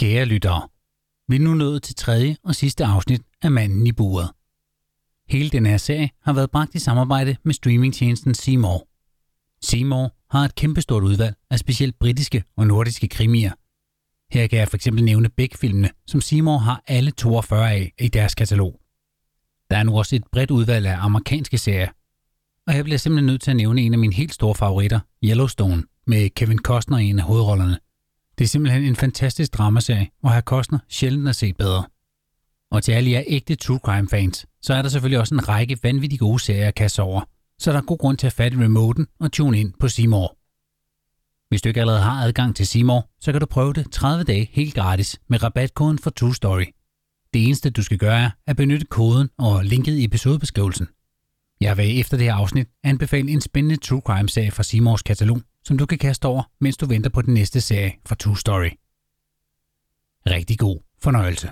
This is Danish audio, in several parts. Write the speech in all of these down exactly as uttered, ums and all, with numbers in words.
Kære lyttere, vi er nu nået til tredje og sidste afsnit af Manden i buret. Hele denne her serie har været bragt i samarbejde med streamingtjenesten C More. C More har et kæmpestort udvalg af specielt britiske og nordiske krimier. Her kan jeg for eksempel nævne Beck-filmene, som C More har alle toogfyrre af i deres katalog. Der er nu også et bredt udvalg af amerikanske serier. Og jeg bliver simpelthen nødt til at nævne en af mine helt store favoritter, Yellowstone, med Kevin Costner i en af hovedrollerne. Det er simpelthen en fantastisk dramaserie, hvor herr Costner sjældent har set bedre. Og til alle jer ægte true crime fans, så er der selvfølgelig også en række vanvittigt gode serier at kaste over, så der er god grund til at fatte remoten og tune ind på C More. Hvis du ikke allerede har adgang til C More, så kan du prøve det tredive dage helt gratis med rabatkoden for True Story. Det eneste du skal gøre er at benytte koden og linket i episodebeskrivelsen. Jeg vil efter det her afsnit anbefale en spændende true crime serie fra C Mores katalog, som du kan kaste over, mens du venter på den næste serie fra True Story. Rigtig god fornøjelse.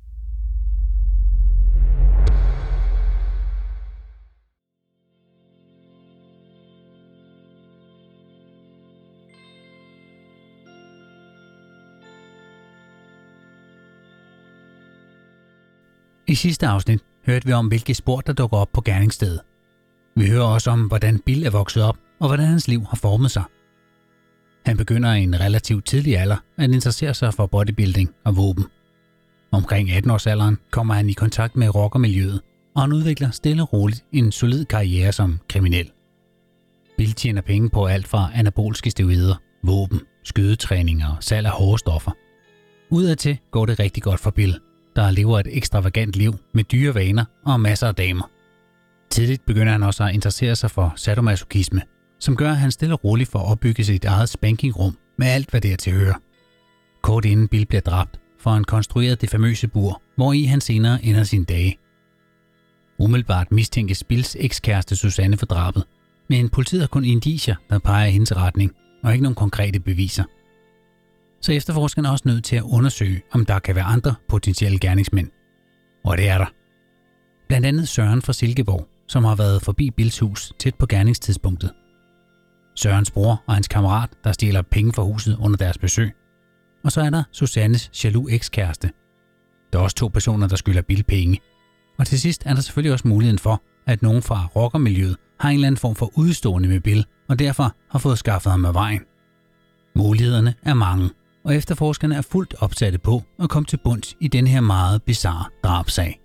I sidste afsnit hørte vi om, hvilke spor der dukker op på gerningsstedet. Vi hører også om, hvordan Bill er vokset op, og hvordan hans liv har formet sig. Han begynder i en relativt tidlig alder at interessere sig for bodybuilding og våben. Omkring atten-årsalderen kommer han i kontakt med rockermiljøet, og han udvikler stille og roligt en solid karriere som kriminel. Bill tjener penge på alt fra anabolske steroider, våben, skydetræning og salg af hårde stoffer. Udadtil går det rigtig godt for Bill, der lever et ekstravagant liv med dyre vaner og masser af damer. Tidligt begynder han også at interessere sig for sadomasochisme, som gør, at han stille og roligt får opbygget sit eget spankingrum med alt, hvad det er til hører. Kort inden Bill bliver dræbt, får han konstrueret det famøse bur, hvori han senere ender sine dage. Umiddelbart mistænkes Bills ekskæreste Susanne for drabet, men politiet har kun indicier, der peger i hendes retning, og ikke nogen konkrete beviser. Så efterforskerne er også nødt til at undersøge, om der kan være andre potentielle gerningsmænd. Og det er der. Blandt andet Søren fra Silkeborg, som har været forbi Bills hus tæt på gerningstidspunktet. Sørens bror og hans kammerat, der stjæler penge fra huset under deres besøg. Og så er der Susannes jaloux ekskæreste. Der er også to personer, der skylder Bill penge. Og til sidst er der selvfølgelig også muligheden for, at nogen fra rockermiljøet har en eller anden form for udstående med Bill, og derfor har fået skaffet ham af vejen. Mulighederne er mange, og efterforskerne er fuldt opsatte på at komme til bunds i den her meget bizarre drabsag.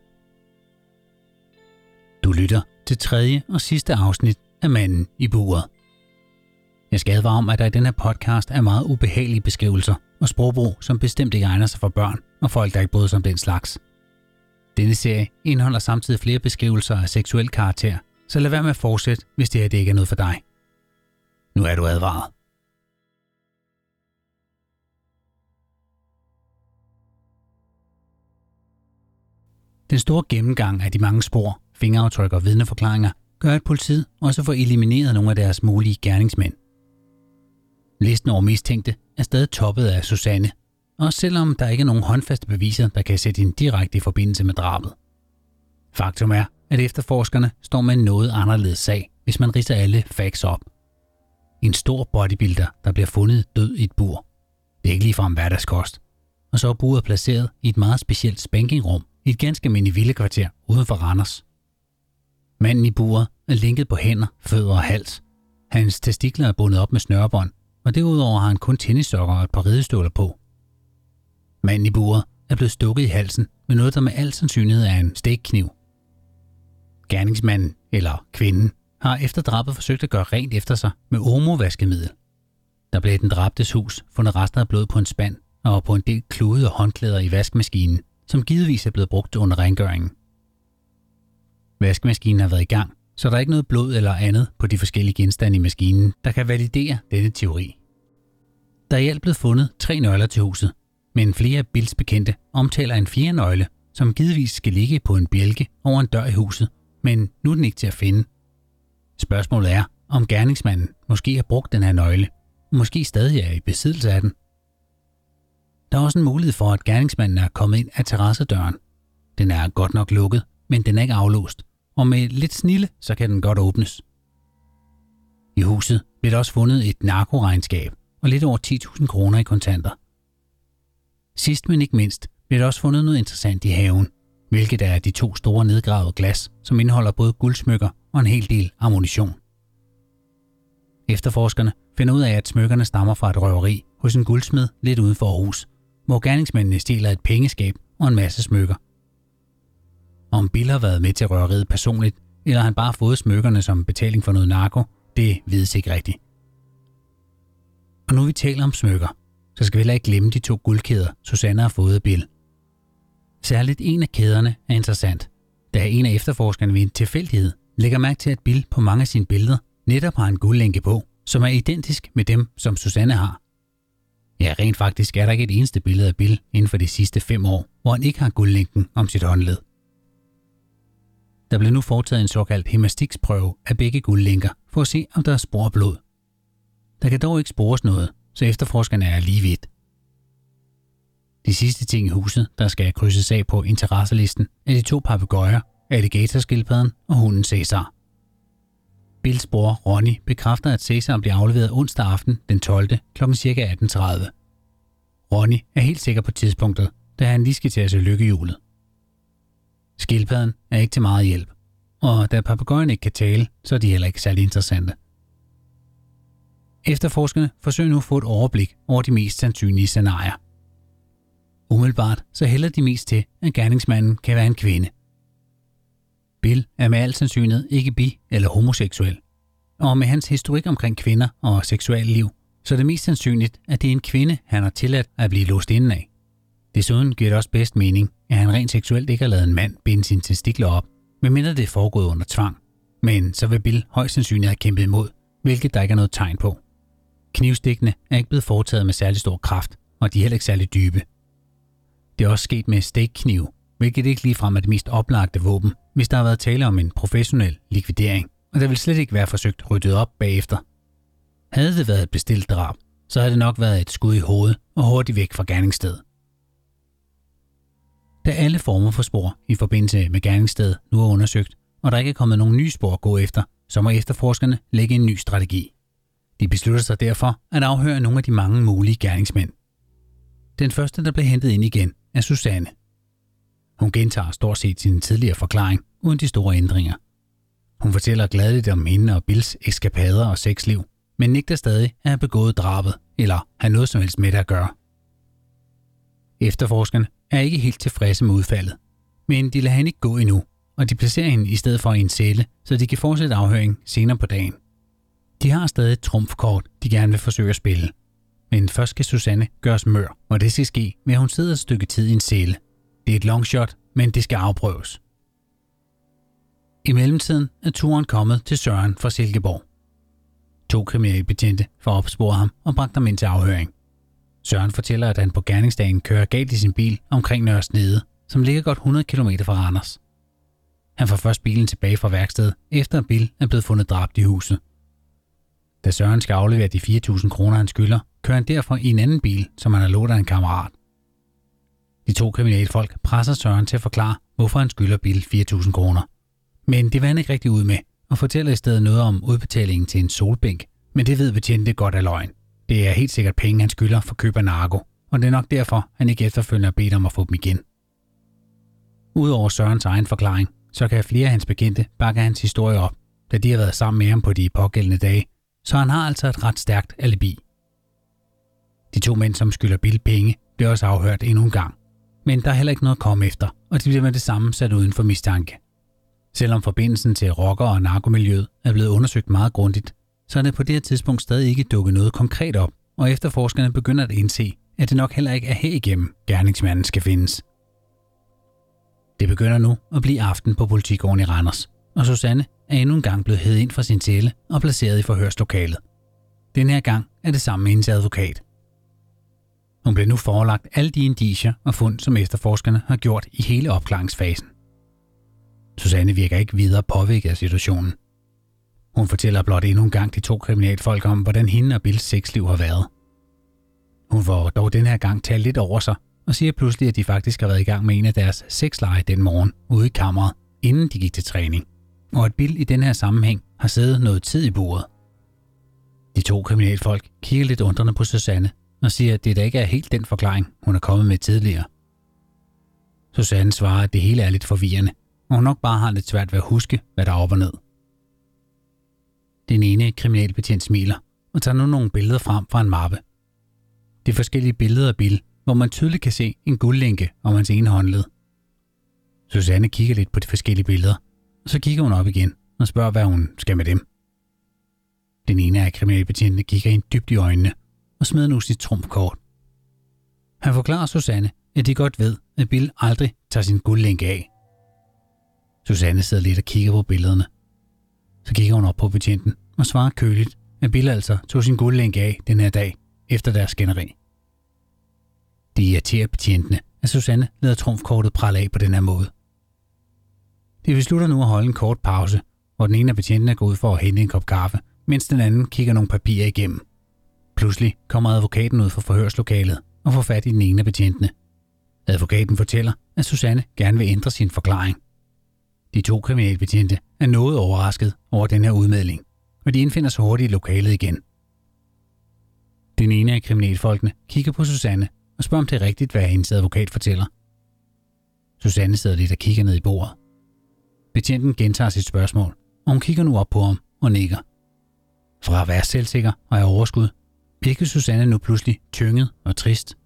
Du lytter til tredje og sidste afsnit af Manden i buret. Jeg skal advare om, at der i den her podcast er meget ubehagelige beskrivelser og sprogbrug, som bestemt ikke egner sig for børn og folk, der ikke bryder sig om den slags. Denne serie indeholder samtidig flere beskrivelser af seksuel karakter, så lad være med at fortsætte, hvis det her det ikke er noget for dig. Nu er du advaret. Den store gennemgang af de mange spor, fingeraftryk og vidneforklaringer gør, at politiet også får elimineret nogle af deres mulige gerningsmænd. Listen over mistænkte er stadig toppet af Susanne, også selvom der ikke er nogen håndfaste beviser, der kan sætte en direkte i forbindelse med drabet. Faktum er, at efterforskerne står med en noget anderledes sag, hvis man ridser alle facts op. En stor bodybuilder, der bliver fundet død i et bur. Det er ikke ligefrem hverdagskost. Og så er buret placeret i et meget specielt spankingrum i et ganske almindeligt villekvarter uden for Randers. Manden i buret er linket på hænder, fødder og hals. Hans testikler er bundet op med snørebånd, og derudover har han kun tennissokker og et par ridestøvler på. Manden i buret er blevet stukket i halsen med noget, der med al sandsynlighed er en stikkniv. Gerningsmanden, eller kvinden, har efter drabet forsøgt at gøre rent efter sig med Omo-vaskemiddel. Der blev i den dræbtes hus fundet rester af blod på en spand og på en del klude og håndklæder i vaskemaskinen, som givetvis er blevet brugt under rengøringen. Vaskemaskinen har været i gang, så der er ikke noget blod eller andet på de forskellige genstande i maskinen, der kan validere denne teori. Der er i alt blevet fundet tre nøgler til huset, men flere af Bills bekendte omtaler en fjerde nøgle, som givetvis skal ligge på en bjælke over en dør i huset, men nu er den ikke til at finde. Spørgsmålet er, om gerningsmanden måske har brugt den her nøgle, og måske stadig er i besiddelse af den. Der er også en mulighed for, at gerningsmanden er kommet ind af terrassedøren. Den er godt nok lukket, men den er ikke aflåst, og med lidt snilde, så kan den godt åbnes. I huset blev der også fundet et narkoregnskab og lidt over ti tusind kroner i kontanter. Sidst men ikke mindst blev der også fundet noget interessant i haven, hvilket er de to store nedgravede glas, som indeholder både guldsmykker og en hel del ammunition. Efterforskerne finder ud af, at smykkerne stammer fra et røveri hos en guldsmed lidt uden for Aarhus, hvor gerningsmændene stjæler et pengeskab og en masse smykker. Om Bill har været med til røveriet personligt, eller han bare har fået smykkerne som betaling for noget narko, det vides ikke rigtigt. Og nu vi taler om smykker, så skal vi heller ikke glemme de to guldkæder, Susanne har fået af Bill. Særligt en af kæderne er interessant, da en af efterforskerne ved en tilfældighed lægger mærke til, at Bill på mange af sine billeder netop har en guldlænke på, som er identisk med dem, som Susanne har. Ja, rent faktisk er der ikke et eneste billede af Bill inden for de sidste fem år, hvor han ikke har guldlænken om sit håndled. Der blev nu foretaget en såkaldt hemastiksprøve af begge guldlænker for at se, om der er spor af blod. Der kan dog ikke spores noget, så efterforskerne er lige vidt. De sidste ting i huset, der skal krydses af på interesselisten, er de to papegøjer, alligatorskildpadden og hunden Cæsar. Bills bror Ronny bekræfter, at Cæsar bliver afleveret onsdag aften den tolvte klokken ca. atten tredive. Ronny er helt sikker på tidspunktet, da han lige skal til at se lykkehjulet. Skildpadden er ikke til meget hjælp, og da papegøjerne ikke kan tale, så er de heller ikke særlig interessante. Efterforskerne forsøger nu at få et overblik over de mest sandsynlige scenarier. Umiddelbart så hælder de mest til, at gerningsmanden kan være en kvinde. Bill er med al sandsynlighed ikke bi- eller homoseksuel, og med hans historik omkring kvinder og seksuelt liv, så er det mest sandsynligt, at det er en kvinde, han har tilladt at blive låst inden af. Desuden giver det også bedst mening, at han rent seksuelt ikke har ladet en mand binde sine testikler op, medmindre det er foregået under tvang. Men så vil Bill højst sandsynligt have kæmpet imod, hvilket der ikke er noget tegn på. Knivstikkene er ikke blevet foretaget med særlig stor kraft, og de er heller ikke særlig dybe. Det er også sket med stikknive, hvilket ikke ligefrem er det mest oplagte våben, hvis der har været tale om en professionel likvidering, og der vil slet ikke være forsøgt ryddet op bagefter. Havde det været et bestilt drab, så havde det nok været et skud i hovedet og hurtigt væk fra gerningsstedet. Da alle former for spor i forbindelse med gerningsstedet nu er undersøgt, og der ikke er kommet nogen nye spor at gå efter, så må efterforskerne lægge en ny strategi. De beslutter sig derfor at afhøre nogle af de mange mulige gerningsmænd. Den første, der blev hentet ind igen, er Susanne. Hun gentager stort set sin tidligere forklaring uden de store ændringer. Hun fortæller gladeligt om hende og Bills eskapader og sexliv, men nægter stadig at have begået drabet eller have noget som helst med det at gøre. Efterforskerne er ikke helt tilfredse med udfaldet, men de lader hende ikke gå endnu, og de placerer hende i stedet for i en celle, så de kan fortsætte afhøring senere på dagen. De har stadig et trumfkort, de gerne vil forsøge at spille. Men først skal Susanne gøres mør, og det skal ske ved at hun sidder et stykke tid i en celle. Det er et longshot, men det skal afprøves. I mellemtiden er turen kommet til Søren fra Silkeborg. To kriminalbetjente får opsporet ham og bragt ham ind til afhøring. Søren fortæller, at han på gerningsdagen kører galt i sin bil omkring Nørre Snede, som ligger godt hundrede kilometer fra Randers. Han får først bilen tilbage fra værkstedet, efter at Bill er blevet fundet dræbt i huset. Da Søren skal aflevere de fire tusind kroner, han skylder, kører han derfor i en anden bil, som han har lånt af en kammerat. De to kriminalfolk presser Søren til at forklare, hvorfor han skylder Bill fire tusind kroner. Men det vil han ikke rigtig ud med, og fortæller i stedet noget om udbetalingen til en solbænk, men det ved betjente godt af løgn. Det er helt sikkert penge, han skylder for køb af narko, og det er nok derfor, han ikke efterfølgende har bedt om at få dem igen. Udover Sørens egen forklaring, så kan flere af hans bekendte bakke hans historie op, da de har været sammen med ham på de pågældende dage, så han har altså et ret stærkt alibi. De to mænd, som skylder Bill penge, bliver også afhørt endnu en gang, men der er heller ikke noget at komme efter, og de bliver med det samme sat uden for mistanke. Selvom forbindelsen til rocker- og narkomiljøet er blevet undersøgt meget grundigt, så er det på det her tidspunkt stadig ikke dukket noget konkret op, og efterforskerne begynder at indse, at det nok heller ikke er herigennem gerningsmanden skal findes. Det begynder nu at blive aften på politigården i Randers, og Susanne er endnu en gang blevet hævet ind fra sin celle og placeret i forhørslokalet. Den her gang er det samme med hendes advokat. Hun bliver nu forelagt alle de indicier og fund, som efterforskerne har gjort i hele opklaringsfasen. Susanne virker ikke videre påvirket af situationen. Hun fortæller blot endnu en gang de to kriminalfolk om, hvordan hende og Bills sexliv har været. Hun får dog den her gang talt lidt over sig og siger pludselig, at de faktisk har været i gang med en af deres sexlege den morgen ude i kammeret, inden de gik til træning, og at Bill i den her sammenhæng har siddet noget tid i bordet. De to kriminalfolk kigger lidt undrende på Susanne, og siger, at det da ikke er helt den forklaring, hun er kommet med tidligere. Susanne svarer, at det hele er lidt forvirrende, og hun nok bare har lidt svært ved at huske, hvad der er op og ned. Den ene kriminalbetjent smiler og tager nu nogle billeder frem fra en mappe. Det er forskellige billeder af Bill, hvor man tydeligt kan se en guldlænke om hans ene håndled. Susanne kigger lidt på de forskellige billeder, og så kigger hun op igen og spørger, hvad hun skal med dem. Den ene af kriminalbetjentene kigger hende dybt i øjnene og smider nu sit trumfkort. Han forklarer Susanne, at de godt ved, at Bill aldrig tager sin guldlænke af. Susanne sidder lidt og kigger på billederne. Så kigger hun op på betjenten og svarer køligt, at Bill altså tog sin guldlænke af den her dag efter deres skænderi. Det irriterer betjentene, at Susanne lader trumfkortet prale af på den her måde. De beslutter nu at holde en kort pause, hvor den ene af betjentene går ud for at hente en kop kaffe, mens den anden kigger nogle papirer igennem. Pludselig kommer advokaten ud fra forhørslokalet og får fat i den ene af betjentene. Advokaten fortæller, at Susanne gerne vil ændre sin forklaring. De to kriminalbetjente er noget overrasket over den her udmelding, og de indfinder sig hurtigt i lokalet igen. Den ene af kriminalfolkene kigger på Susanne og spørger, om det er rigtigt, hvad hendes advokat fortæller. Susanne sidder lidt og kigger ned i bordet. Betjenten gentager sit spørgsmål, og hun kigger nu op på ham og nikker. Fra at være selvsikker og af overskud, virker Susanne nu pludselig tynget og trist.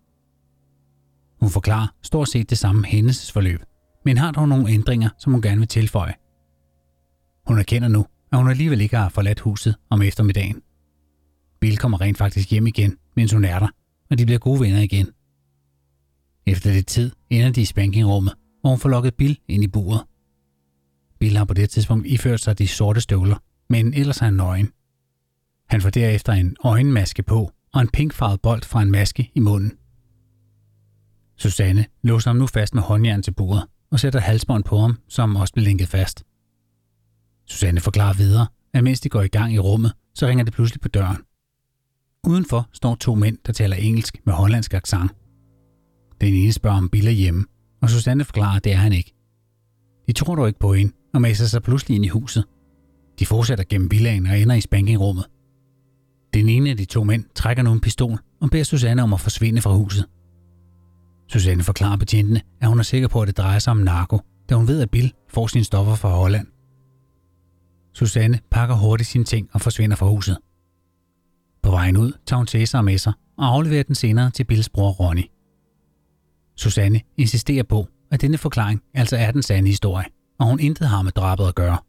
Hun forklarer stort set det samme hændelsesforløb, men har dog nogle ændringer, som hun gerne vil tilføje. Hun erkender nu, at hun alligevel ikke har forladt huset om eftermiddagen. Bill kommer rent faktisk hjem igen, mens hun er der, og de bliver gode venner igen. Efter lidt tid ender de i spankingrummet, hvor hun får lukket Bill ind i buret. Bill har på det tidspunkt iført sig de sorte støvler, men ellers er han nøgen. Han får derefter en øjenmaske på og en pinkfarvet bold fra en maske i munden. Susanne låser ham nu fast med håndjern til buret og sætter halsbånd på ham, som også bliver lænket fast. Susanne forklarer videre, at mens de går i gang i rummet, så ringer det pludselig på døren. Udenfor står to mænd, der taler engelsk med hollandsk accent. Den ene spørger om Bill er hjemme, og Susanne forklarer, at det er han ikke. De tror dog ikke på hende og masser sig pludselig ind i huset. De fortsætter gennem villaen og ender i spankingrummet. Den ene af de to mænd trækker nu en pistol og beder Susanne om at forsvinde fra huset. Susanne forklarer betjentene, at hun er sikker på, at det drejer sig om narko, da hun ved, at Bill får sine stoffer fra Holland. Susanne pakker hurtigt sine ting og forsvinder fra huset. På vejen ud tager hun Cæsar med sig og afleverer den senere til Bills bror Ronny. Susanne insisterer på, at denne forklaring altså er den sande historie, og hun intet har med drabet at gøre.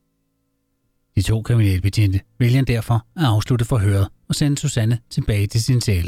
De to kriminalbetjente vælger derfor at afslutte forhøret og sende Susanne tilbage til sin celle.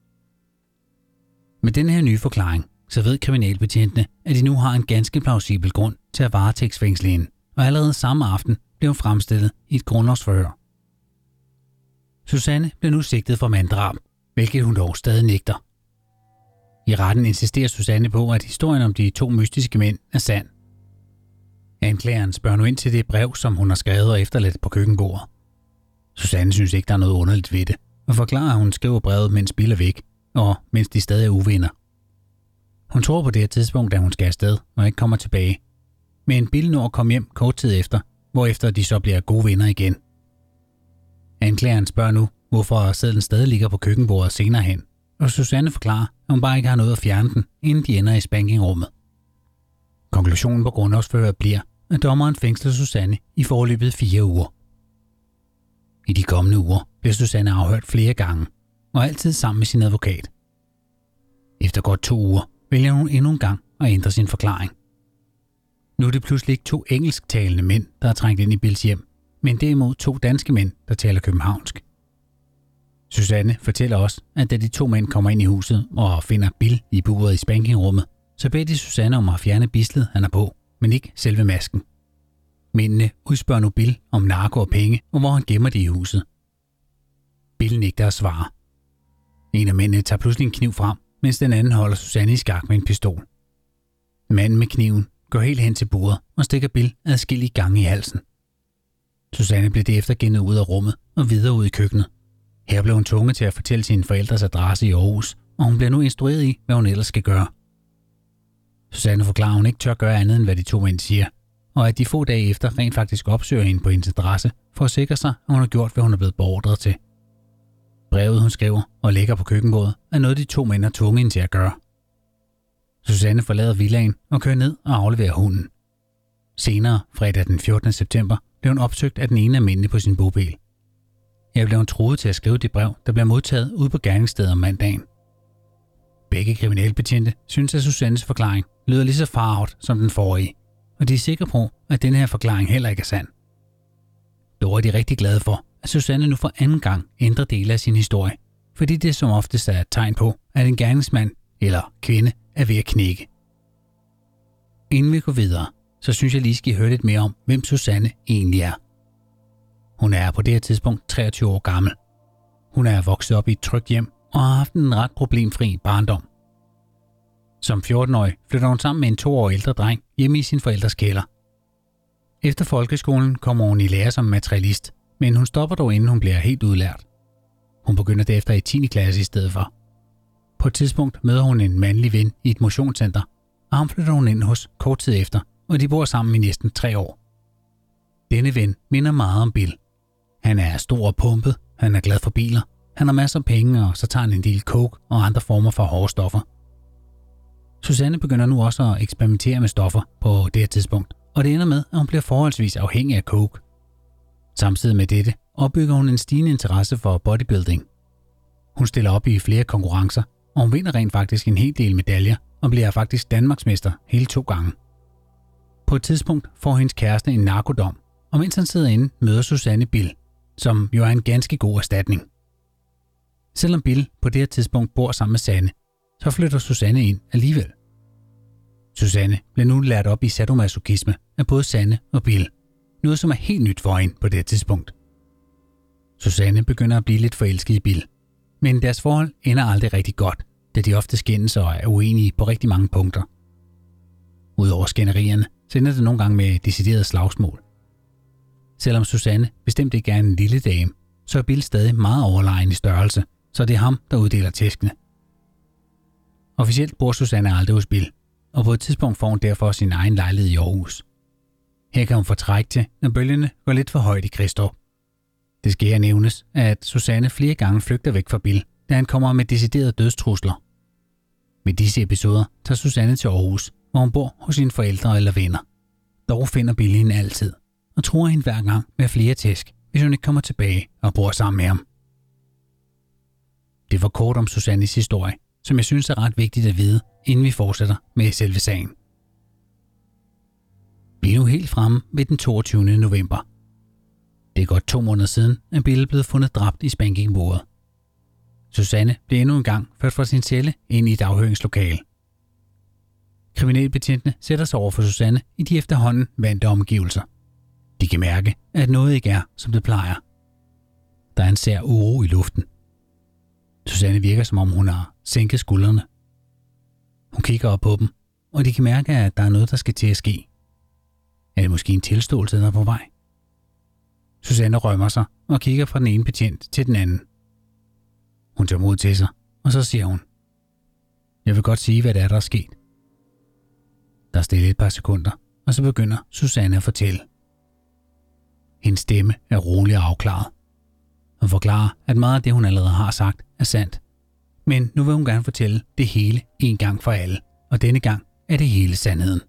Med denne her nye forklaring, så ved kriminalbetjentene, at de nu har en ganske plausibel grund til at varetægtsfængsle hende, og allerede samme aften blev hun fremstillet i et grundlovsforhør. Susanne blev nu sigtet for manddrab, hvilket hun dog stadig nægter. I retten insisterer Susanne på, at historien om de to mystiske mænd er sand. Anklageren spørger nu ind til det brev, som hun har skrevet og efterladt på køkkenbordet. Susanne synes ikke, der er noget underligt ved det, og forklarer, at hun skriver brevet, mens Bill er væk, og mens de stadig er uvenner. Hun tror på det her tidspunkt, da hun skal afsted og ikke kommer tilbage. Men Bill når at komme hjem kort tid efter, hvorefter de så bliver gode venner igen. Anklageren spørger nu, hvorfor sedlen stadig ligger på køkkenbordet senere hen, og Susanne forklarer, at hun bare ikke har noget at fjerne den, inden de ender i spankingrummet. Konklusionen på grundlovsforhøret bliver, at dommeren fængsler Susanne i forløbet fire uger. I de kommende uger bliver Susanne afhørt flere gange, og altid sammen med sin advokat. Efter godt to uger vælger hun endnu en gang at ændre sin forklaring. Nu er det pludselig ikke to engelsktalende mænd, der er trængt ind i Bills hjem, men derimod to danske mænd, der taler københavnsk. Susanne fortæller også, at da de to mænd kommer ind i huset og finder Bill i buret i spankingrummet, så beder de Susanne om at fjerne bislet, han er på, men ikke selve masken. Mændene udspørger nu Bill om narko og penge, og hvor han gemmer det i huset. Bill nægter at svare. En af mændene tager pludselig en kniv frem, mens den anden holder Susanne i skak med en pistol. Manden med kniven går helt hen til bordet og stikker Bill adskillige gange i halsen. Susanne blev derefter gennet ud af rummet og videre ud i køkkenet. Her blev hun tvunget til at fortælle sine forældres adresse i Aarhus, og hun bliver nu instrueret i, hvad hun ellers skal gøre. Susanne forklarer, at hun ikke tør gøre andet, end hvad de to mænd siger, og at de få dage efter rent faktisk opsøger hende på hendes adresse for at sikre sig, at hun har gjort, hvad hun er blevet beordret til. Brevet, hun skriver og lægger på køkkenbordet, er noget, de to mænd har tvunget hende til at gøre. Susanne forlader villaen og kører ned og afleverer hunden. Senere, fredag den fjortende september, blev hun opsøgt af den ene af mændene på sin bopæl. Jeg blev hun truet til at skrive det brev, der blev modtaget ude på gerningsstedet om mandagen. Begge kriminalbetjente synes, at Susannes forklaring lyder lige så farvet som den forrige, og de er sikre på, at denne her forklaring heller ikke er sand. Dog er de rigtig glade for, at Susanne nu for anden gang ændrer dele af sin historie, fordi det som oftest er et tegn på, at en gerningsmand eller kvinde er ved at knække. Inden vi går videre, så synes jeg lige skal høre lidt mere om, hvem Susanne egentlig er. Hun er på det her tidspunkt treogtyve år gammel. Hun er vokset op i et trygt hjem og har haft en ret problemfri barndom. Som fjorten-årig flytter hun sammen med en to år ældre dreng hjemme i sin forældres kælder. Efter folkeskolen kommer hun i lære som materialist, men hun stopper dog inden hun bliver helt udlært. Hun begynder derefter i tiende klasse i stedet for. På et tidspunkt møder hun en mandlig ven i et motionscenter, og ham flytter hun ind hos kort tid efter, og de bor sammen i næsten tre år. Denne ven minder meget om Bill. Han er stor og pumpet, han er glad for biler, han har masser af penge, og så tager han en del coke og andre former for hårde stoffer. Susanne begynder nu også at eksperimentere med stoffer på det her tidspunkt, og det ender med, at hun bliver forholdsvis afhængig af coke. Samtidig med dette opbygger hun en stigende interesse for bodybuilding. Hun stiller op i flere konkurrencer, og hun vinder rent faktisk en hel del medaljer og bliver faktisk Danmarksmester hele to gange. På et tidspunkt får hendes kæreste en narkodom, og mens han sidder inde, møder Susanne Bill, som jo er en ganske god erstatning. Selvom Bill på det her tidspunkt bor sammen med Sanne, så flytter Susanne ind alligevel. Susanne bliver nu lært op i sadomasochisme af både Sanne og Bill, noget som er helt nyt for hende på det her tidspunkt. Susanne begynder at blive lidt forelsket i Bill, men deres forhold ender aldrig rigtig godt, da de ofte skændes og er uenige på rigtig mange punkter. Udover skænderierne, så ender det nogle gange med decideret slagsmål. Selvom Susanne bestemt ikke er en lille dame, så er Bill stadig meget overlegen i størrelse, så det er ham, der uddeler tæskene. Officielt bor Susanne aldrig hos Bill, og på et tidspunkt får hun derfor sin egen lejlighed i Aarhus. Her kan hun få træk til, når bølgerne går lidt for højt i Kristrup. Det skal her nævnes, at Susanne flere gange flygter væk fra Bill, da han kommer med deciderede dødstrusler. Med disse episoder tager Susanne til Aarhus, hvor hun bor hos sine forældre eller venner. Dog finder Bill hende altid, og truer hende hver gang med flere tæsk, hvis hun ikke kommer tilbage og bor sammen med ham. Det var kort om Susannes historie, som jeg synes er ret vigtigt at vide, inden vi fortsætter med selve sagen. Vi er nu helt fremme ved den toogtyvende november. Det er godt to måneder siden, at Bill blev fundet dræbt i spankingbordet. Susanne blev endnu en gang ført fra sin celle ind i et afhøringslokale. Kriminalbetjentene sætter sig over for Susanne i de efterhånden vante omgivelser. De kan mærke, at noget ikke er, som det plejer. Der er en sær uro i luften. Susanne virker, som om hun har sænket skuldrene. Hun kigger op på dem, og de kan mærke, at der er noget, der skal til at ske. Er det måske en tilståelse, der er på vej? Susanne rømmer sig og kigger fra den ene betjent til den anden. Hun tager mod til sig, og så siger hun: Jeg vil godt sige, hvad det er, der er sket. Der er stille et par sekunder, og så begynder Susanne at fortælle. Hendes stemme er rolig og afklaret. Hun forklarer, at meget af det, hun allerede har sagt, er sandt. Men nu vil hun gerne fortælle det hele en gang for alle, og denne gang er det hele sandheden.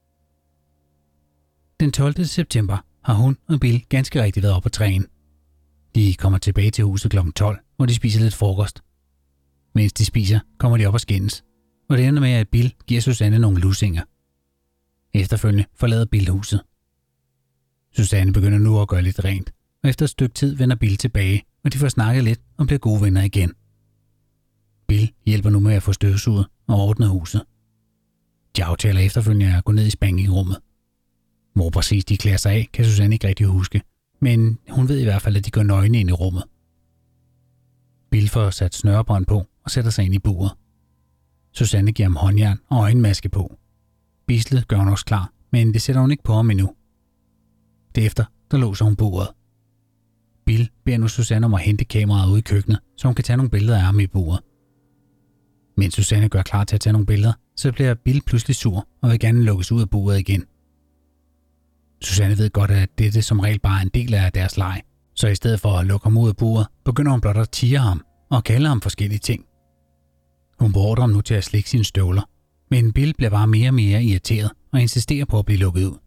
Den tolvte september har hun og Bill ganske rigtigt været oppe at træne. De kommer tilbage til huset klokken tolv, hvor de spiser lidt frokost. Mens de spiser, kommer de op og skændes, og det ender med, at Bill giver Susanne nogle lussinger. Efterfølgende forlader Bill huset. Susanne begynder nu at gøre lidt rent, og efter et stykke tid vender Bill tilbage, og de får snakket lidt og bliver gode venner igen. Bill hjælper nu med at få støvsuget og ordnet huset. De aftaler efterfølgende at gå ned i spankingrummet. Hvor præcis de klæder sig af, kan Susanne ikke rigtig huske, men hun ved i hvert fald, at de går nøgne ind i rummet. Bill får sat snørebånd på og sætter sig ind i buret. Susanne giver ham håndjern og øjenmaske på. Bislet gør hun også klar, men det sætter hun ikke på ham endnu. Derefter, der låser hun buret. Bill beder nu Susanne om at hente kameraet ude i køkkenet, så hun kan tage nogle billeder af ham i buret. Mens Susanne gør klar til at tage nogle billeder, så bliver Bill pludselig sur og vil gerne lukkes ud af buret igen. Susanne ved godt, at dette som regel bare er en del af deres leg, så i stedet for at lukke ham ud af buret, begynder hun blot at tirre ham og kalder ham forskellige ting. Hun beordrer ham nu til at slikke sine støvler, men Bill bliver bare mere og mere irriteret og insisterer på at blive lukket ud.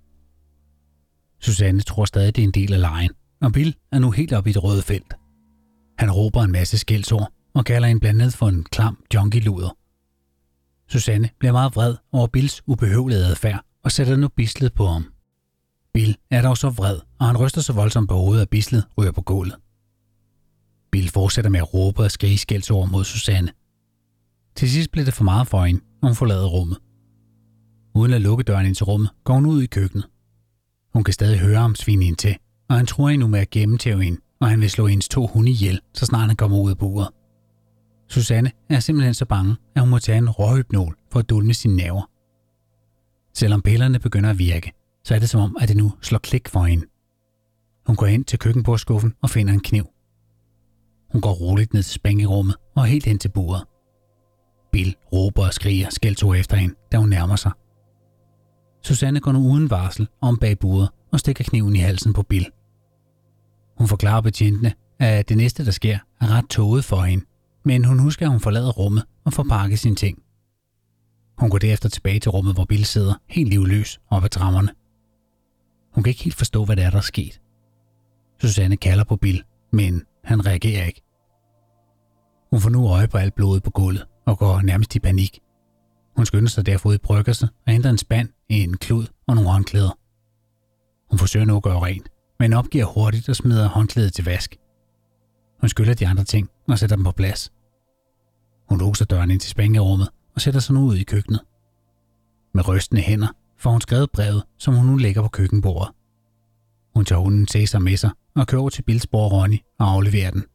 Susanne tror stadig, det er en del af lejen, og Bill er nu helt oppe i det røde felt. Han råber en masse skældsord og kalder hende blandt andet for en klam junkie-luder. Susanne bliver meget vred over Bills ubehøvlede adfærd og sætter nu bislet på ham. Bill er dog så vred, og han ryster så voldsomt på hovedet, at bislet ryger på gulvet. Bill fortsætter med at råbe og skrige skældsord mod Susanne. Til sidst bliver det for meget for hende, og hun forlader rummet. Uden at lukke døren ind til rummet, går hun ud i køkkenet. Hun kan stadig høre ham svine hende til, og han truer hende nu med at gennemtæve hende, og han vil slå hendes to hunde ihjel, så snart han kommer ud af buret. Susanne er simpelthen så bange, at hun må tage en råhypnol for at dulme sine nerver. Selvom pillerne begynder at virke, så er det som om, at det nu slår klik for hende. Hun går ind til køkkenbordskuffen og finder en kniv. Hun går roligt ned til spængerummet og helt hen til buret. Bill råber og skriger skældsord efter hende, da hun nærmer sig. Susanne går nu uden varsel om bag buret og stikker kniven i halsen på Bill. Hun forklarer betjentene, at det næste, der sker, er ret tåget for hende, men hun husker, at hun forlader rummet og får pakket sine ting. Hun går derefter tilbage til rummet, hvor Bill sidder helt livløs op ad trammerne. Hun kan ikke helt forstå, hvad det er, der er sket. Susanne kalder på Bill, men han reagerer ikke. Hun får nu øje på alt blodet på gulvet og går nærmest i panik. Hun skynder sig derfor ud i bryggerset og henter en spand, en klud og nogle håndklæder. Hun forsøger nu at gøre rent, men opgiver hurtigt og smider håndklædet til vask. Hun skyller de andre ting og sætter dem på plads. Hun låser døren ind til spængerummet og sætter sig nu ud i køkkenet. Med rystende hænder får hun skrevet brevet, som hun nu lægger på køkkenbordet. Hun tager hunden Cæsar med sig og kører over til Bills bror Ronny og afleverer den.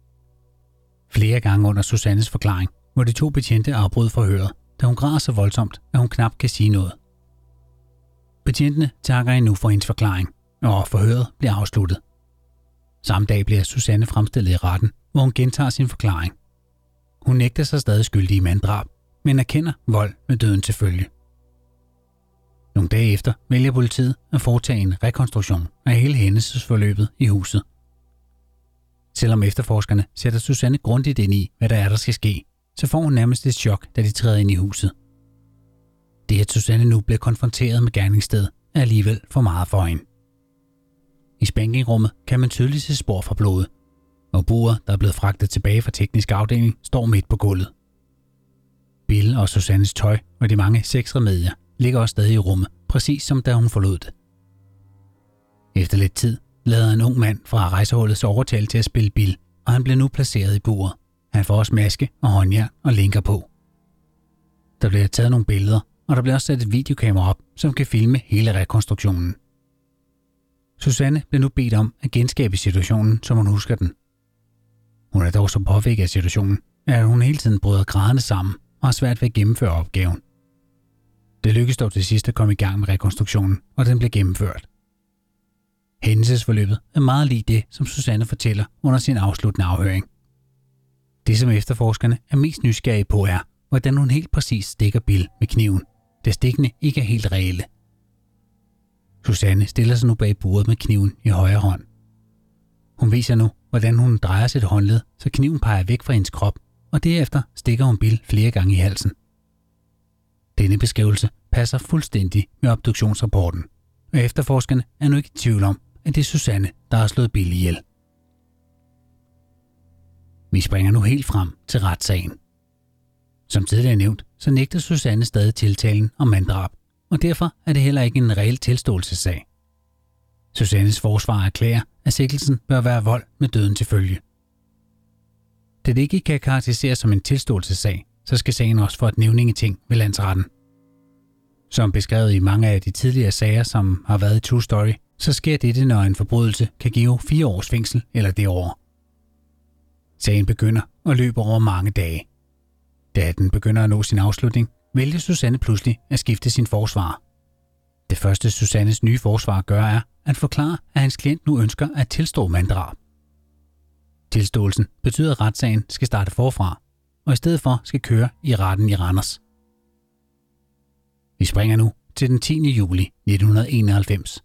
Flere gange under Susannes forklaring må de to betjente afbryde forhøret, da hun græder så voldsomt, at hun knap kan sige noget. Betjentene takker hende nu for hendes forklaring, og forhøret bliver afsluttet. Samme dag bliver Susanne fremstillet i retten, hvor hun gentager sin forklaring. Hun nægter sig stadig skyldig i manddrab, men erkender vold med døden til følge. Nogle dage efter vælger politiet at foretage en rekonstruktion af hele hændelsesforløbet i huset. Selvom efterforskerne sætter Susanne grundigt ind i, hvad der er, der skal ske, så får hun nærmest et chok, da de træder ind i huset. Det, at Susanne nu bliver konfronteret med gerningsstedet, er alligevel for meget for hende. I spænkingrummet kan man tydeligt se spor fra blodet, og buret, der er blevet fragtet tilbage fra teknisk afdeling, står midt på gulvet. Bill og Susannes tøj og de mange sexremedier ligger også stadig i rummet, præcis som da hun forlod det. Efter lidt tid lader en ung mand fra rejseholdet sig overtale til at spille Bill, og han bliver nu placeret i buret. Han får også maske og håndjern og linker på. Der bliver taget nogle billeder, og der bliver også sat et videokamera op, som kan filme hele rekonstruktionen. Susanne bliver nu bedt om at genskabe situationen, som hun husker den. Hun er dog så påvirket af situationen, at hun hele tiden bryder grædende sammen og har svært ved at gennemføre opgaven. Det lykkes dog til sidst at komme i gang med rekonstruktionen, og den bliver gennemført. Hændelsesforløbet er meget lig det, som Susanne fortæller under sin afsluttende afhøring. Det, som efterforskerne er mest nysgerrige på, er, hvordan hun helt præcis stikker Bill med kniven, da stikkene ikke er helt reelle. Susanne stiller sig nu bag buret med kniven i højre hånd. Hun viser nu, hvordan hun drejer sit håndled, så kniven peger væk fra hendes krop, og derefter stikker hun Bill flere gange i halsen. Denne beskrivelse passer fuldstændig med obduktionsrapporten, og efterforskerne er nu ikke i tvivl om, at det er Susanne, der har slået Bill ihjel. Vi springer nu helt frem til retssagen. Som tidligere nævnt, så nægter Susanne stadig tiltalen om manddrab, og derfor er det heller ikke en reel tilståelsessag. Susannes forsvar erklærer, at sigtelsen bør være vold med døden til følge. Da det ikke kan karakteriseres som en tilståelsessag, så skal sagen også få et nævningeting ved landsretten. Som beskrevet i mange af de tidligere sager, som har været i True Story, så sker dette, når en forbrydelse kan give fire års fængsel eller derover. Sagen begynder og løber over mange dage. Da den begynder at nå sin afslutning, vælger Susanne pludselig at skifte sin forsvar. Det første Susannes nye forsvar gør er at forklare, at hans klient nu ønsker at tilstå manddrab. Tilståelsen betyder, at retssagen skal starte forfra, og i stedet for skal køre i retten i Randers. Vi springer nu til den tiende juli nitten enoghalvfems.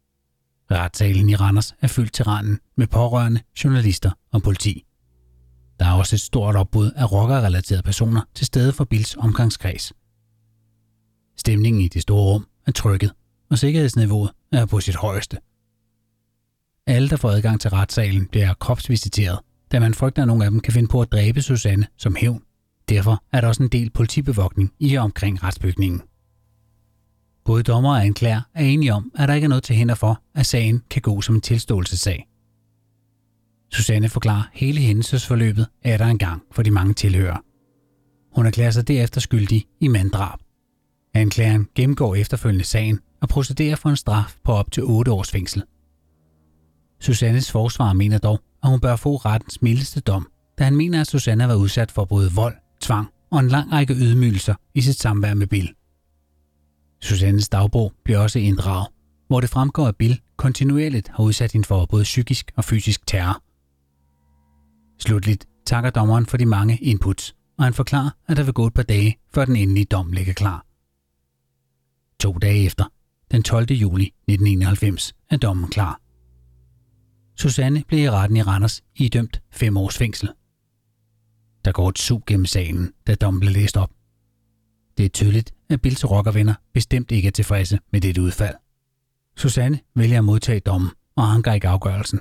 Retssalen i Randers er fyldt til randen med pårørende, journalister og politi. Der er også et stort opbud af rockerrelaterede personer til stede for Bills omgangskreds. Stemningen i det store rum er trykket, og sikkerhedsniveauet er på sit højeste. Alle, der får adgang til retssalen, bliver kropsvisiteret, da man frygter, at nogle af dem kan finde på at dræbe Susanne som hævn. Derfor er der også en del politibevogtning i og omkring retsbygningen. Både dommer og anklager er enige om, at der ikke er noget til hinder for, at sagen kan gå som en tilståelsessag. Susanne forklarer hele hændelsesforløbet er der engang for de mange tilhørere. Hun erklærer sig derefter skyldig i manddrab. Anklageren gennemgår efterfølgende sagen og procederer for en straf på op til otte års fængsel. Susannes forsvarer mener dog, at hun bør få rettens mildeste dom, da han mener, at Susanne har været udsat for både vold, tvang og en lang række ydmygelser i sit samvær med Bill. Susannes dagbog bliver også inddraget, hvor det fremgår, at Bill kontinuerligt har udsat hende for både psykisk og fysisk terror. Slutligt takker dommeren for de mange inputs, og han forklarer, at der vil gå et par dage, før den endelige dom ligger klar. To dage efter, den tolvte juli nitten enoghalvfems, er dommen klar. Susanne blev i retten i Randers idømt fem års fængsel. Der går et sug gennem salen, da dommen blev læst op. Det er tydeligt, at Bills rockervenner bestemt ikke er tilfredse med dette udfald. Susanne vælger at modtage dommen og anker ikke afgørelsen.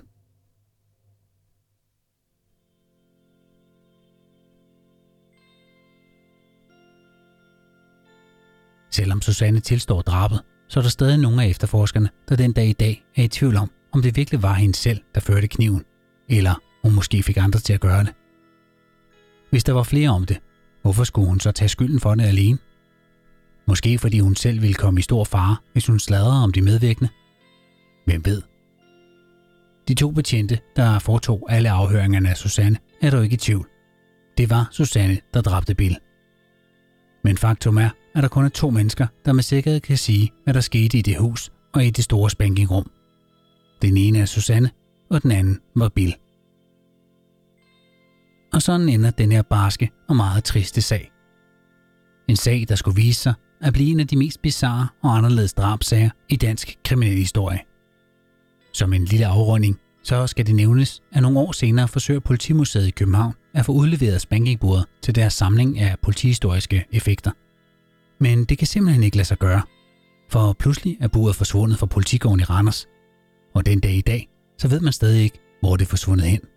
Selvom Susanne tilstår drabet, så er der stadig nogle af efterforskerne, der den dag i dag er i tvivl om, om det virkelig var hende selv, der førte kniven, eller hun måske fik andre til at gøre det. Hvis der var flere om det, hvorfor skulle hun så tage skylden for det alene? Måske fordi hun selv ville komme i stor fare, hvis hun sladrede om de medvirkende? Hvem ved? De to betjente, der foretog alle afhøringerne af Susanne, er dog ikke i tvivl. Det var Susanne, der dræbte Bill. Men faktum er, at der kun er to mennesker, der med sikkerhed kan sige, hvad der skete i det hus og i det store spanking-rum. Den ene er Susanne, og den anden var Bill. Og sådan ender den her barske og meget triste sag. En sag, der skulle vise sig at blive en af de mest bizarre og anderledes drabsager i dansk kriminalhistorie. Som en lille afrunding, så skal det nævnes, at nogle år senere forsøger Politimuseet i København at få udleveret spankingbordet til deres samling af politihistoriske effekter. Men det kan simpelthen ikke lade sig gøre, for pludselig er bordet forsvundet fra politigården i Randers. Og den dag i dag, så ved man stadig ikke, hvor det er forsvundet hen.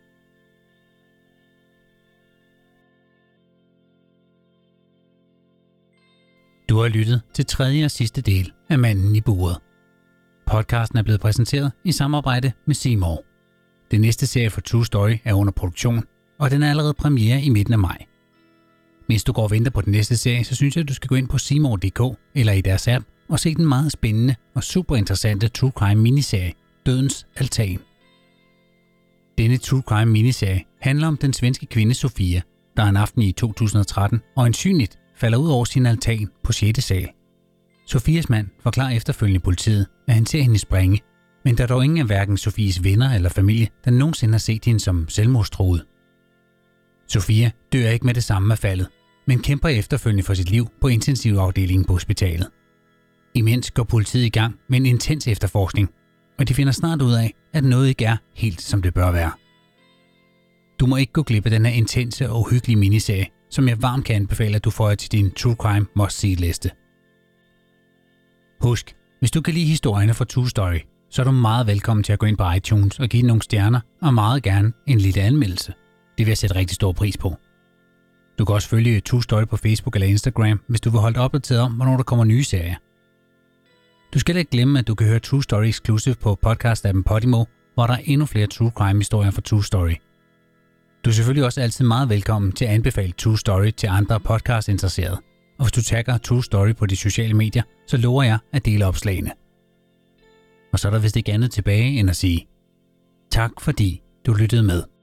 Du har lyttet til tredje og sidste del af Manden i buret. Podcasten er blevet præsenteret i samarbejde med C More. Den næste serie for True Story er under produktion, og den er allerede premiere i midten af maj. Hvis du går og venter på den næste serie, så synes jeg, at du skal gå ind på c more punktum d k eller i deres app og se den meget spændende og super interessante True Crime miniserie Dødens Altan. Denne True Crime miniserie handler om den svenske kvinde Sofia, der en aften i to tusind og tretten øjensynligt falder ud over sin altan på sjette sal. Sofias mand forklarer efterfølgende politiet, at han ser hende springe, men der er dog ingen af hverken Sofies venner eller familie, der nogensinde har set hende som selvmordstruet. Sofia dør ikke med det samme af faldet, men kæmper efterfølgende for sit liv på intensivafdelingen på hospitalet. Imens går politiet i gang med en intens efterforskning, og de finder snart ud af, at noget ikke er helt som det bør være. Du må ikke gå glip af den her intense og uhyggelige miniserie, som jeg varmt kan anbefale, at du får til din True Crime Must-See-liste. Husk, hvis du kan lide historierne fra True Story, så er du meget velkommen til at gå ind på iTunes og give nogle stjerner, og meget gerne en lille anmeldelse. Det vil jeg sætte rigtig stor pris på. Du kan også følge True Story på Facebook eller Instagram, hvis du vil holde dig opdateret om, hvornår der kommer nye serier. Du skal ikke glemme, at du kan høre True Story Exclusive på podcast-appen Podimo, hvor der er endnu flere True Crime-historier fra True Story. Du er selvfølgelig også altid meget velkommen til at anbefale True Story til andre podcast-interesserede. Og hvis du tagger True Story på de sociale medier, så lover jeg at dele opslagene. Og så er der vist ikke andet tilbage end at sige tak, fordi du lyttede med.